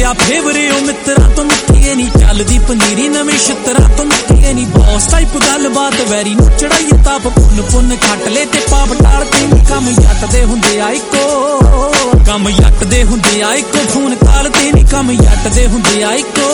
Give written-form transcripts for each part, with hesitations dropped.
आ फेवरे ओ मित्रा तो मिठिए नी चलदी पनीरी नवीं छित्तरा तो मिठिए नी बॉस टाइप गलबात वैरी नूं चढ़ाई ताप पुन पुन खट ले ते पाप टाल ते कम जट दे हुंदे आ इको कम जट दे हुंदे आ इको फोन काल ते नी कम जट दे हुंदे आ इको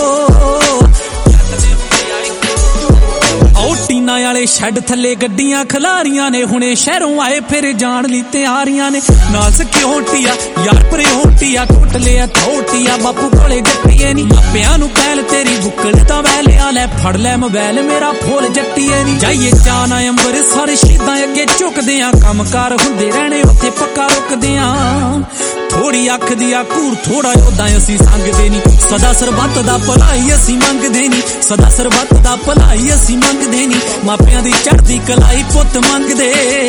टीना वाले शैड थले गड्डियां खलारियां ने हुणे शहरों आए फिर जान ली तैयारियां ने नाल सिक्योरिटिया यार प्रियोटिया कोट लिया थोटिया बापू कोले जट्टिए नी मापियां नूं पैल तेरी बुकल ता वैलिया लै फड़ लै मोबाइल मेरा फोल जट्टिए नी जाइए जाना अंबर सारे शहीदां अगे झुकदे आ कमकार हुंदे रहने उत्थे पक्का रुकदे आ थोड़ी अख दिया घूर थोड़ा योदा असी संगदे नी सदा सरबत दा भलाई असी मंगदे नी सदा सरबत दा भलाई असी मंगदे नी मापियां दी चढ़दी कलाई पुत मंगदे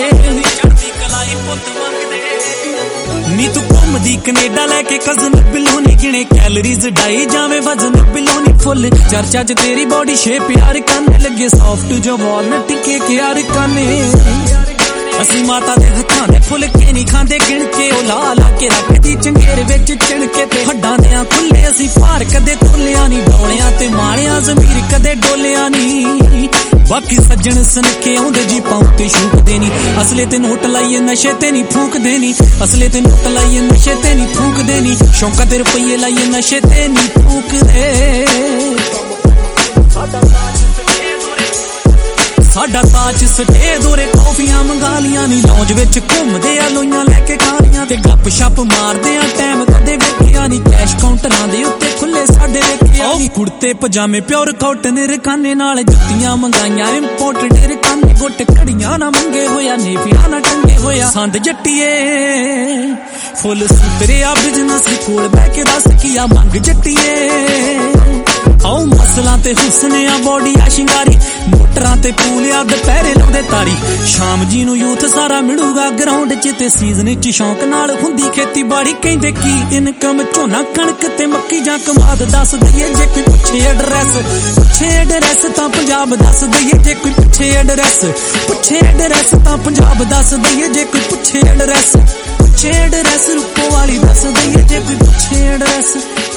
नी तू घूमदी कनेडा लैके कजन बिलोनी गिने कैलरीज डाई जावे वजन बिलोनी फुल चर्चा च तेरी बॉडी शेप यार करने लगे सॉफ्ट जो वॉलनट टिके के यार करने असी माता दे हत्थां दे फुलके नहीं खांदे गिण के ओ ला ला के रखदी चंगेर विच चिणके ते हड्डां दे खुले असी भार कदे तोलिया नहीं डोलियां ते माणियां जमीर कदे डोलिया नहीं बाकी सज्जन सनके आउंदे जी पाउं ते शूकदे नी असले ते नोट लाइए नशे ते नहीं फूकदे नी असले ते नोट लाइए नशे ते नहीं फूकदे नी शौका ते रुपये लाइए नशे ते नहीं फूकदे साडा ताज सटे दोरे कॉफियां मंगा लियां नी लौंज विच घूमदे आ लोइयां लैके खालियां ते गप शप मारदे आ टाइम कदे वेखिया नी कैश काउंटरां दे उत्ते खुले साडे वेखिया नी कुर्ते पजामे प्योर कॉटन रकाने नाल जुत्तियां मंगाइयां इंपोर्टेड रकाने गुट घड़ियां ना मंगे होया नेफिया ना टंगे होया संद जट्टिए फुल सुतरे आ बिजनेस कोल बैठ के दस किया मंग जट्टिए आओ मसला ते हुस्ने आ बॉडी आ शिंगारी मोटरां ते पूलिया दुपहरे लाउंदे तारी शाम जी नूं यूथ सारा मिलूगा ग्राउंड च ते सीजन च शौक नाल हुंदी खेतीबाड़ी कहंदे की इनकम झोना कणक ते मक्की जां कमाद दस दईए जे कोई पुछे एड्रैस तां पंजाब दस दईए जे कोई पुछे एड्रैस तां पंजाब दस दईए जे कोई पुछे एड्रैस रूपो वाली दस दईए जे कोई पुछे एड्रैस